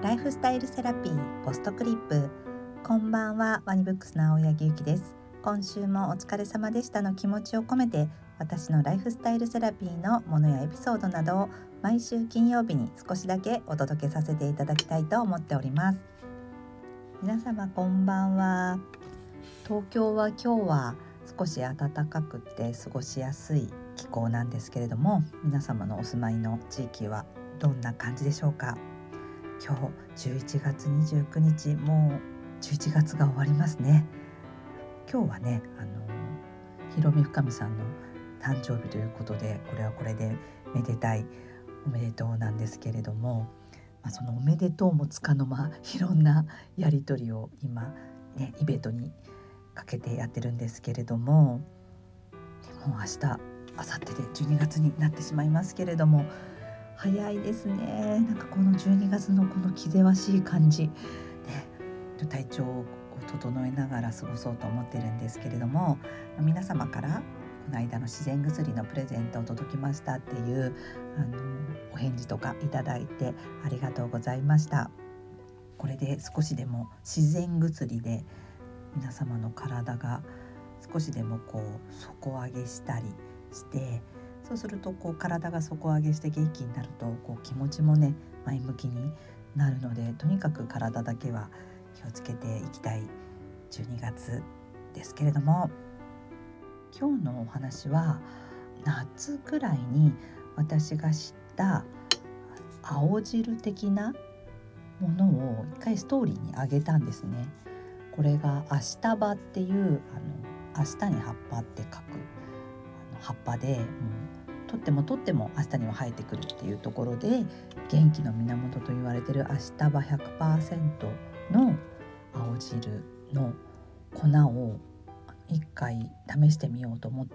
ライフスタイルセラピーポストクリップ。こんばんは、ワニブックスの青柳ゆきです。今週もお疲れ様でしたの気持ちを込めて、私のライフスタイルセラピーのものやエピソードなどを毎週金曜日に少しだけお届けさせていただきたいと思っております。皆様こんばんは。東京は今日は少し暖かくて過ごしやすい気候なんですけれども、皆様のお住まいの地域はどんな感じでしょうか。今日11月29日、もう11月が終わりますね。今日はね、ひろみふかみさんの誕生日ということで、これはこれでめでたいおめでとうなんですけれども、そのおめでとうもつかの間、いろんなやり取りを今ね、イベントにかけてやってるんですけれども、もう明日明後日で12月になってしまいますけれども、早いですね。なんかこの12月のこの気ぜわしい感じ、ね、体調を整えながら過ごそうと思ってるんですけれども、皆様からこの間の自然薬のプレゼントを届きましたっていうお返事とかいただいてありがとうございました。これで少しでも自然薬で皆様の体が少しでも底上げしたりして、そうすると体が底上げして元気になると気持ちもね、前向きになるので、とにかく体だけは気をつけていきたい12月ですけれども、今日のお話は夏くらいに私が知った青汁的なものを一回ストーリーにあげたんですね。これがアシタバっていう明日に葉っぱって書く葉っぱで、もうとっても明日には生えてくるっていうところで元気の源と言われているアシタバ 100% の青汁の粉を一回試してみようと思って、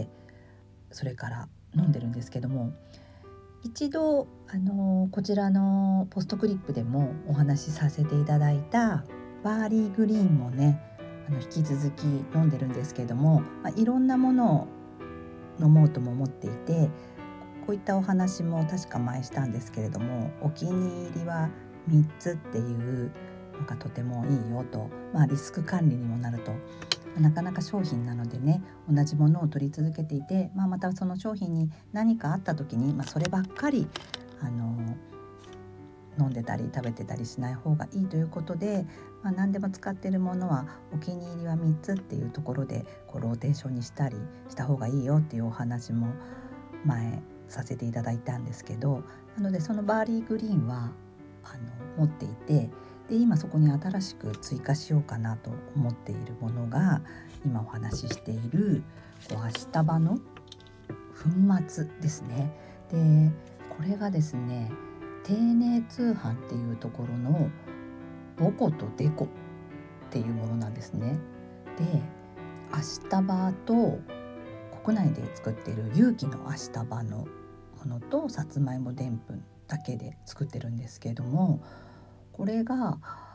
それから飲んでるんですけども、一度こちらのポストクリップでもお話しさせていただいたバーリーグリーンもね、引き続き飲んでるんですけれども、いろんなものを飲もうとも思っていて、こういったお話も確か前したんですけれども、お気に入りは3つっていうのがとてもいいよと、リスク管理にもなると、なかなか商品なのでね、同じものを取り続けていて、またその商品に何かあった時に、そればっかり飲んでたり食べてたりしない方がいいということで、何でも使っているものはお気に入りは3つっていうところでローテーションにしたりした方がいいよっていうお話も前させていただいたんですけど、なのでそのバーリーグリーンは持っていて、で今そこに新しく追加しようかなと思っているものが、今お話ししているアシタバの粉末ですね。でこれがですね、丁寧通販っていうところのボコとデコっていうものなんですね。でアシタバと国内で作っている有機のアシタバのものとさつまいもでんぷんだけで作ってるんですけれども、これが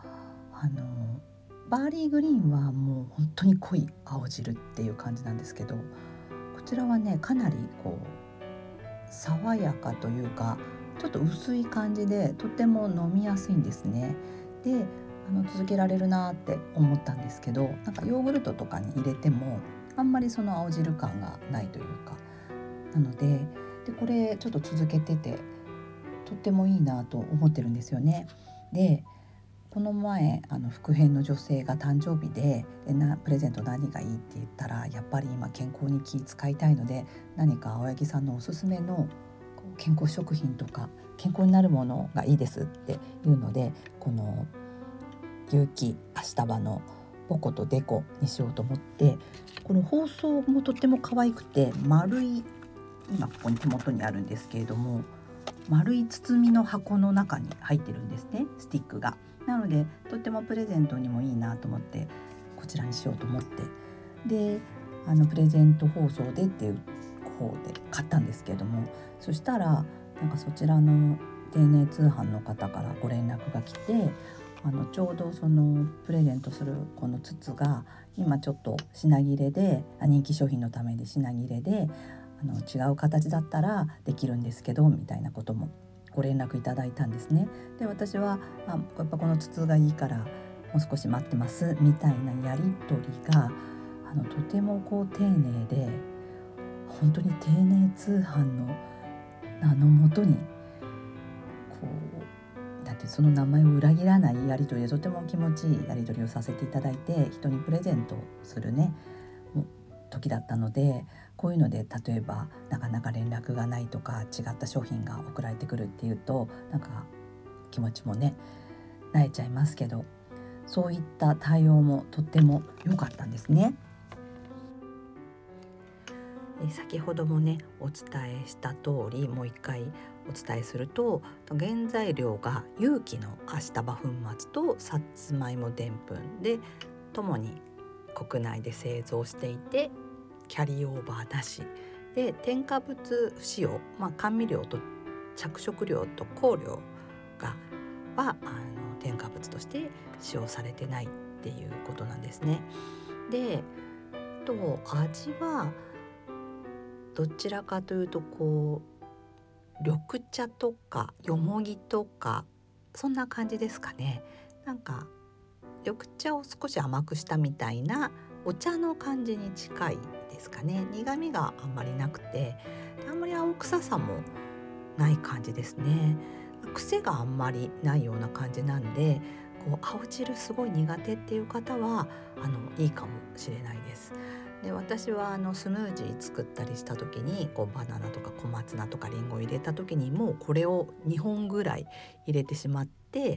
バーリーグリーンはもう本当に濃い青汁っていう感じなんですけど、こちらはね、かなり爽やかというか、ちょっと薄い感じでとても飲みやすいんですね。で続けられるなって思ったんですけど、なんかヨーグルトとかに入れてもあんまりその青汁感がないというか、なのでこれちょっと続けててとってもいいなと思ってるんですよね。でこの前副編の女性が誕生日でプレゼント何がいいって言ったら、やっぱり今健康に気遣いたいので、何か青柳さんのおすすめの健康食品とか健康になるものがいいですっていうので、この有機アシタバのボコとデコにしようと思って、この包装もとっても可愛くて、丸い、今ここに手元にあるんですけれども、丸い包みの箱の中に入ってるんですね、スティックが。なのでとってもプレゼントにもいいなと思って、こちらにしようと思って、でプレゼント包装でっていう方で買ったんですけれども、そしたらなんかそちらの丁寧通販の方からご連絡が来て、ちょうどそのプレゼントするこの筒が今ちょっと品切れで、人気商品のために品切れで、違う形だったらできるんですけどみたいなこともご連絡いただいたんですね。で私はやっぱこの筒がいいからもう少し待ってますみたいなやり取りがとても丁寧で、本当に丁寧通販の名のもとにだってその名前を裏切らないやり取りでとても気持ちいいやり取りをさせていただいて、人にプレゼントするね時だったので、こういうので例えばなかなか連絡がないとか違った商品が送られてくるっていうとなんか気持ちもね萎えちゃいますけど、そういった対応もとっても良かったんですね。先ほどもねお伝えした通りもう一回お伝えすると、原材料が有機のアシタバ粉末とさつまいもでんぷんでともに国内で製造していて、キャリーオーバーなしで添加物不使用、甘味料と着色料と香料は添加物として使用されてないっていうことなんですね。で味はどちらかというと緑茶とかよもぎとかそんな感じですかね。なんか緑茶を少し甘くしたみたいなお茶の感じに近いですかね。苦味があんまりなくて、あんまり青臭さもない感じですね。癖があんまりないような感じなんで、青汁すごい苦手っていう方はいいかもしれないです。で私はスムージー作ったりした時にバナナとか小松菜とかリンゴを入れた時にもうこれを2本ぐらい入れてしまって、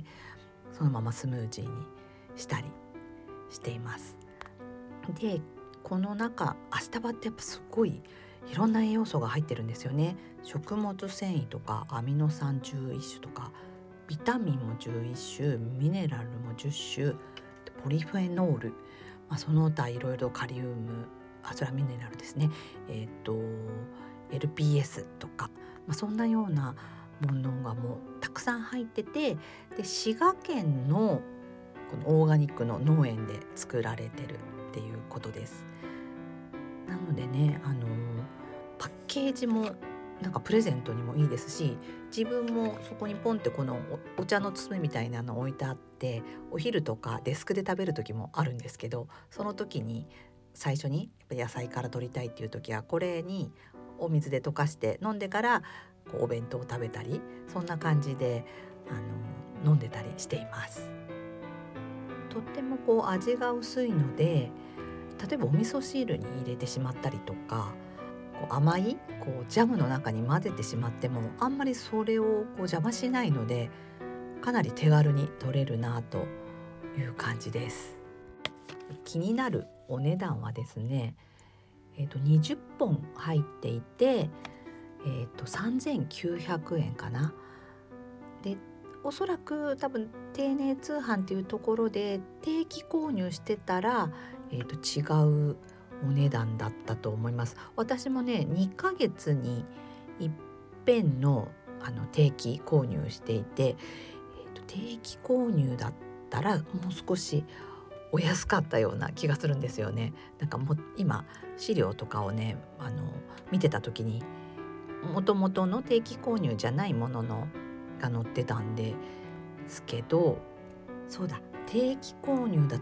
そのままスムージーにしたりしています。でこの中アシタバってやっぱすごいいろんな栄養素が入ってるんですよね。食物繊維とかアミノ酸11種とかビタミンも11種、ミネラルも10種、ポリフェノール、その他いろいろカリウム、それはミネラルですね、LPS とか、そんなようなものがもうたくさん入ってて、で滋賀県のこのオーガニックの農園で作られてるっていうことです。なのでね、パッケージもなんかプレゼントにもいいですし、自分もそこにポンってこの お茶の包みみたいなの置いてあって、お昼とかデスクで食べる時もあるんですけど、その時に最初に野菜から取りたいっていう時はこれにお水で溶かして飲んでからお弁当を食べたり、そんな感じで飲んでたりしています。とっても味が薄いので、例えばお味噌汁に入れてしまったりとか、甘いジャムの中に混ぜてしまってもあんまりそれを邪魔しないので、かなり手軽に取れるなという感じです。気になるお値段はですね、20本入っていて、3900円かな。でおそらく多分丁寧通販っていうところで定期購入してたら、違うお値段だったと思います。私もね2ヶ月に一遍の定期購入していて、定期購入だったらもう少しお安かったような気がするんですよね。なんかもう今資料とかをね見てた時に元々の定期購入じゃないもののが載ってたんですけど、そうだ、定期購入だと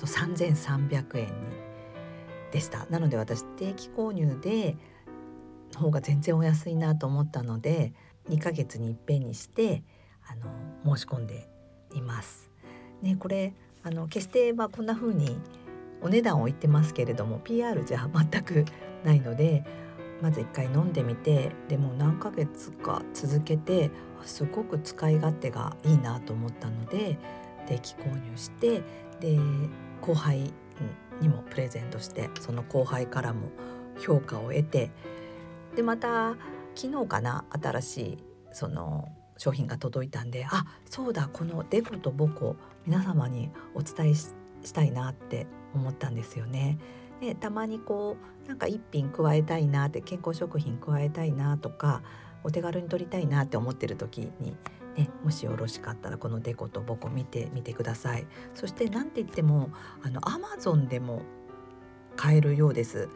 3300円でした。なので私定期購入で方が全然お安いなと思ったので、2ヶ月に一遍にして申し込んでいますね。これ決してこんな風にお値段を言ってますけれども PR じゃ全くないので、まず一回飲んでみて、でも何ヶ月か続けてすごく使い勝手がいいなと思ったので定期購入して、で後輩にもプレゼントして、その後輩からも評価を得て、でまた昨日かな新しいその商品が届いたんで、そうだ、このデコとボコ皆様にお伝えしたいなって思ったんですよね。でたまになんか一品加えたいなって、健康食品加えたいなとかお手軽に取りたいなって思ってる時にね、もしよろしかったらこのデコとボコ見てみてください。そしてなんて言ってもAmazon でも買えるようです。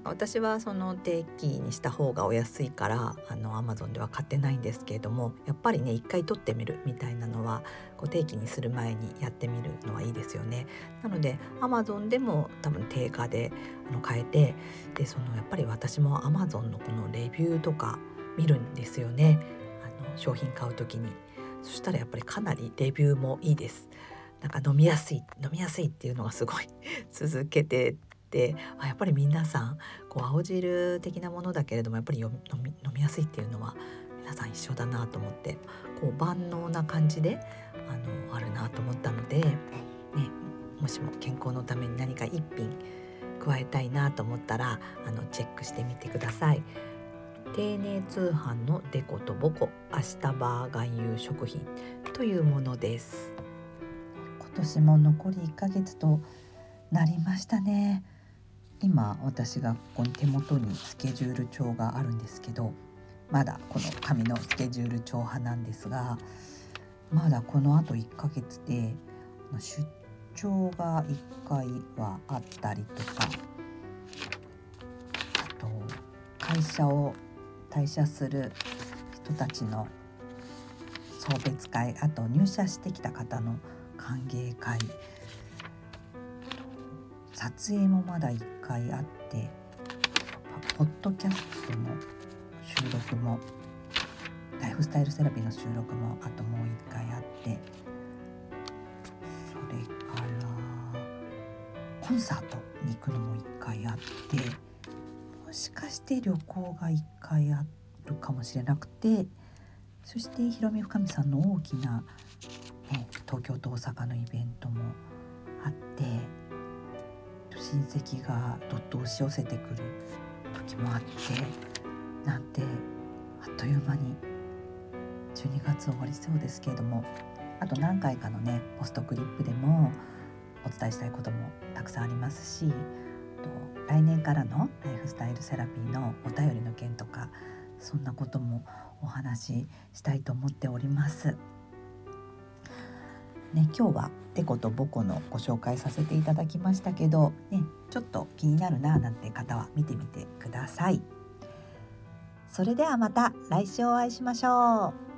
私はその定期にした方がお安いからAmazon では買ってないんですけれども、やっぱりね一回取ってみるみたいなのはこう定期にする前にやってみるのはいいですよね。なので Amazon でも多分定価で買えて、でやっぱり私も Amazon のこのレビューとか見るんですよね。商品買う時に。そしたらやっぱりかなりレビューもいいです。なんか飲みやすいっていうのがすごい続けてて、やっぱり皆さんこう青汁的なものだけれどもやっぱり飲みやすいっていうのは皆さん一緒だなと思って、こう万能な感じであるなと思ったので、ね、もしも健康のために何か一品加えたいなと思ったらチェックしてみてください。丁寧通販のデコとボコ明日バー含有食品というものです。今年も残り1ヶ月となりましたね。今私がここに手元にスケジュール帳があるんですけど、まだこの紙のスケジュール帳派なんですが、まだこのあと1ヶ月で出張が1回はあったりとか、あと会社を退社する人たちの送別会、あと入社してきた方の歓迎会、撮影もまだ1回あって、ポッドキャストの収録もライフスタイルセラピーの収録もあともう1回あって、それからコンサートに行くのも1回あって、もしかして旅行が1回あるかもしれなくて、そしてひろみ深みさんの大きな、東京と大阪のイベントもあって、親戚がどっと押し寄せてくる時もあって、なんてあっという間に12月終わりそうですけれども、あと何回かのねポストクリップでもお伝えしたいこともたくさんありますし、来年からのライフスタイルセラピーのお便りの件とか、そんなこともお話ししたいと思っておりますね。今日はデコとボコのご紹介させていただきましたけど、ちょっと気になるななんて方は見てみてください。それではまた来週お会いしましょう。